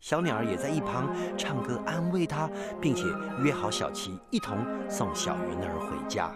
小鸟儿也在一旁唱歌安慰他，并且约好小琪一同送小云儿回家。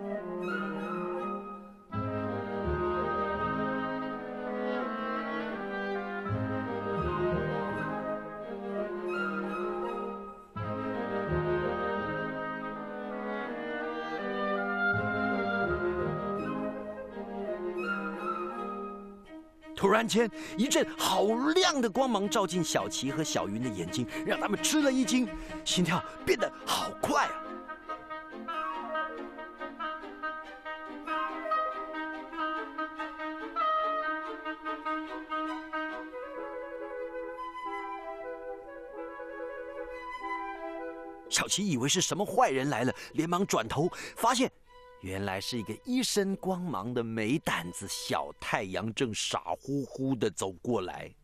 突然间，一阵好亮的光芒照进小琪和小云的眼睛，让他们吃了一惊，心跳变得好快啊！小琪以为是什么坏人来了，连忙转头，发现原来是一个一身光芒的没胆子小太阳，正傻乎乎地走过来。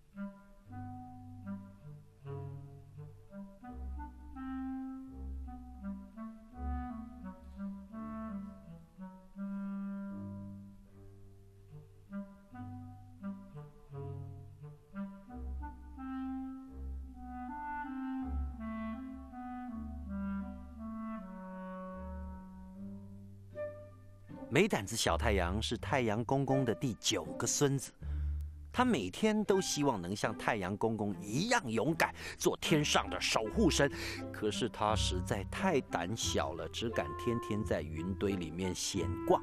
没胆子小太阳是太阳公公的第9个孙子，他每天都希望能像太阳公公一样勇敢，做天上的守护神。可是他实在太胆小了，只敢天天在云堆里面闲逛。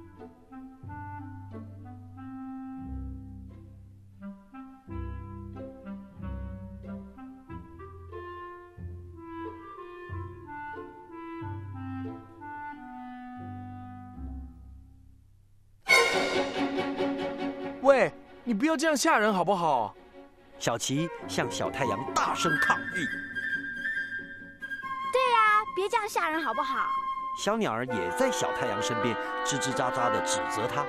喂，你不要这样吓人好不好？ 小琪向小太阳大声抗议。 对呀，别这样吓人好不好？ 小鸟儿也在小太阳身边吱吱喳喳地指责他。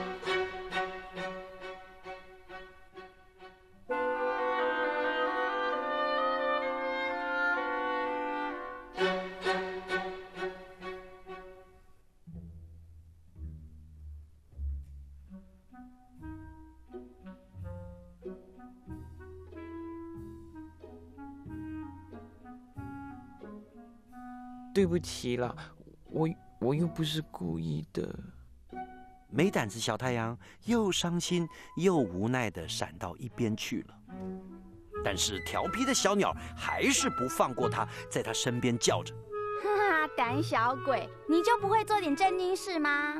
对不起啦，我又不是故意的。 没胆子小太阳又伤心又无奈地闪到一边去了。但是调皮的小鸟还是不放过他，在他身边叫着：“ 哈哈，胆小鬼，你就不会做点正经事吗？”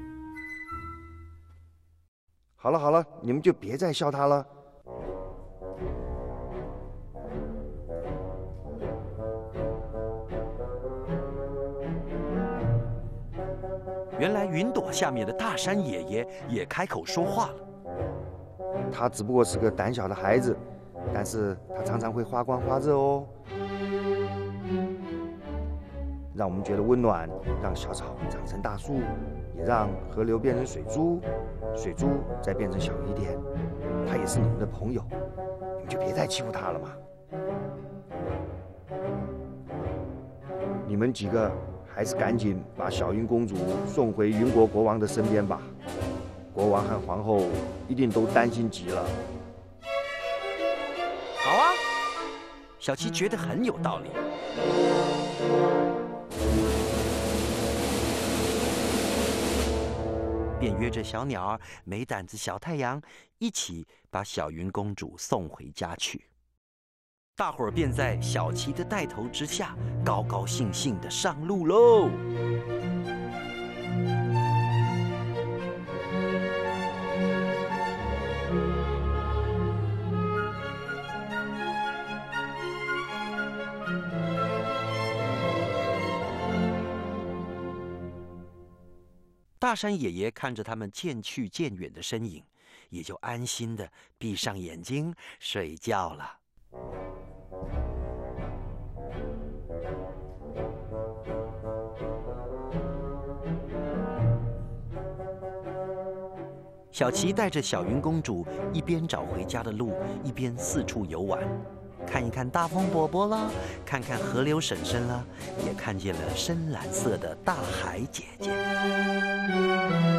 好了好了，你们就别再笑他了。 原来云朵下面的大山爷爷也开口说话了。 他只不过是个胆小的孩子，但是他常常会发光发热哦，让我们觉得温暖，让小草长成大树，也让河流变成水珠，水珠再变成小雨点。他也是你们的朋友，你们就别再欺负他了嘛。你们几个还是赶紧把小云公主送回云国国王的身边吧，国王和皇后一定都担心极了。 好啊，小琪觉得很有道理。便约着小鸟儿、没胆子小太阳一起把小云公主送回家去。大伙儿便在小琪的带头之下，高高兴兴地上路喽。大山爷爷看着他们渐去渐远的身影，也就安心地闭上眼睛睡觉了。小琪带着小云公主一边找回家的路，一边四处游玩，看一看大风伯伯啦，看看河流婶婶啦，也看见了深蓝色的大海姐姐。